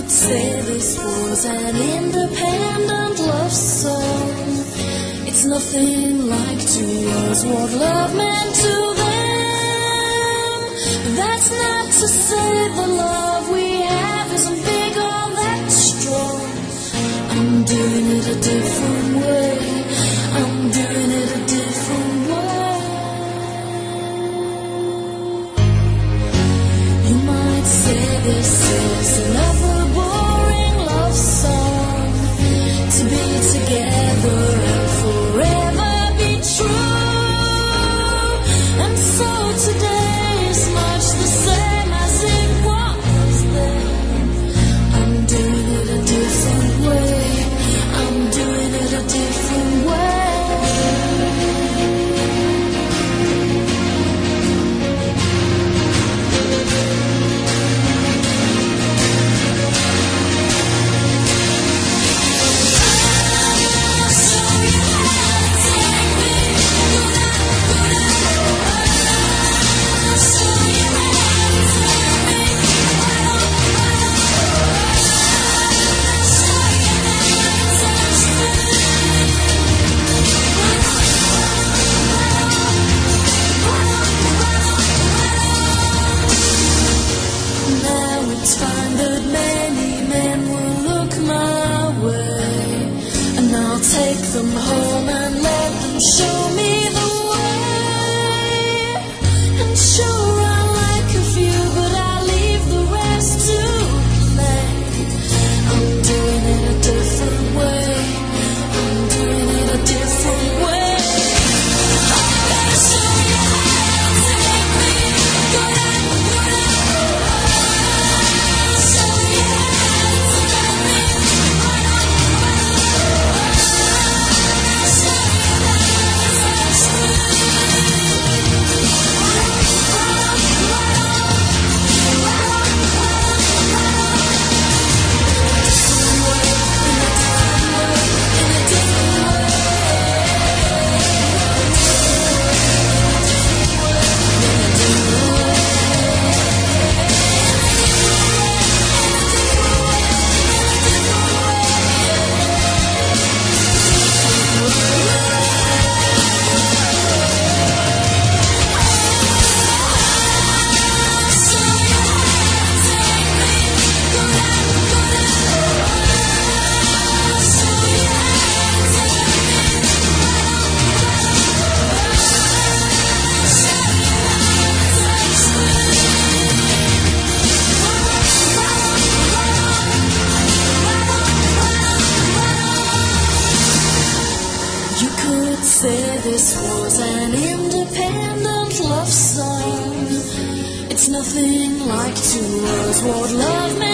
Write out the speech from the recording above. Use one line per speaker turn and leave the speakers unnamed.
could say this was an independent love song. It's nothing like to yours, what love meant to them. But that's not to say the love we have isn't big or that strong. I'm doing it a different way. I'm doing it a different way. You might say this is another boring love song, to be together and forever be true. And so today is much the same as it was then. I'm doing it a different way. I'm doing it a different way. It's fine that many men will look my way, and I'll take them home and let them show me the way. And sure, I like a few, but I leave the rest to play. I'm doing it a different way. I'm doing it a different way. I'm gonna show you how to make me good at say this was an independent love song. It's nothing like to us what love meant.